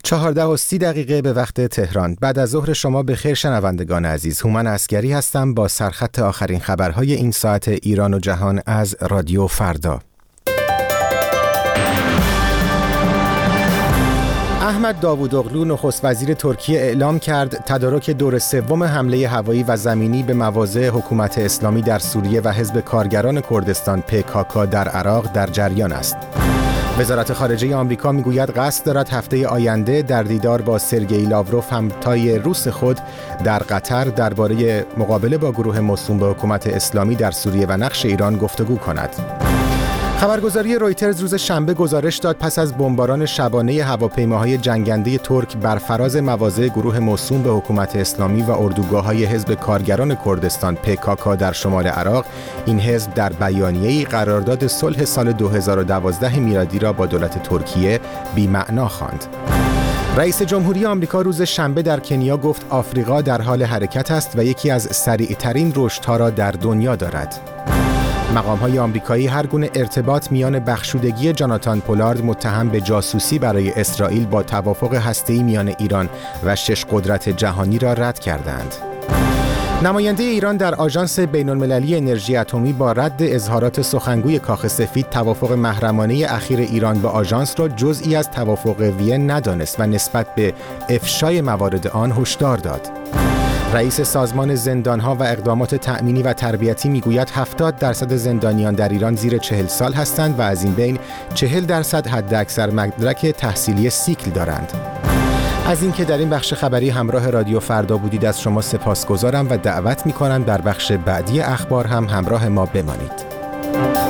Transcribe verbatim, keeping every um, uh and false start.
چهارده و سی دقیقه به وقت تهران. بعد از ظهر شما به خیر شنوندگان عزیز. هومن عسگری هستم با سرخط آخرین خبرهای این ساعت ایران و جهان از رادیو فردا. احمد داوودوغلو نخست وزیر ترکیه اعلام کرد تدارک دور سوم حمله هوایی و زمینی به مواضع حکومت اسلامی در سوریه و حزب کارگران کردستان پی کی کی در عراق در جریان است. وزارت خارجه آمریکا میگوید قصد دارد هفته آینده در دیدار با سرگئی لاوروف همتای روس خود در قطر درباره مقابله با گروه موسوم به حکومت اسلامی در سوریه و نقش ایران گفتگو کند. خبرگزاری رویترز روز شنبه گزارش داد پس از بمباران شبانه هواپیماهای جنگنده ترک بر فراز مواضع گروه موسوم به حکومت اسلامی و اردوگاه‌های حزب کارگران کردستان پی کی کی در شمال عراق، این حزب در بیانیه‌ای قرارداد صلح سال دو هزار و دوازده میلادی را با دولت ترکیه بی‌معنا خواند. رئیس جمهوری آمریکا روز شنبه در کنیا گفت آفریقا در حال حرکت است و یکی از سریع‌ترین رشدها را در دنیا دارد. مقام‌های آمریکایی هر گونه ارتباط میان بخشودگی جاناتان پولارد متهم به جاسوسی برای اسرائیل با توافق هسته‌ای میان ایران و شش قدرت جهانی را رد کردند. نماینده ایران در آژانس بین‌المللی انرژی اتمی با رد اظهارات سخنگوی کاخ سفید توافق محرمانه اخیر ایران با آژانس را جزئی از توافق وین ندانست و نسبت به افشای موارد آن هشدار داد. رئیس سازمان زندانها و اقدامات تأمینی و تربیتی میگوید هفتاد درصد زندانیان در ایران زیر چهل سال هستند و از این بین چهل درصد حداکثر مدرک تحصیلی سیکل دارند. از اینکه در این بخش خبری همراه رادیو فردا بودید از شما سپاسگزارم و دعوت می‌کنم در بخش بعدی اخبار هم همراه ما بمانید.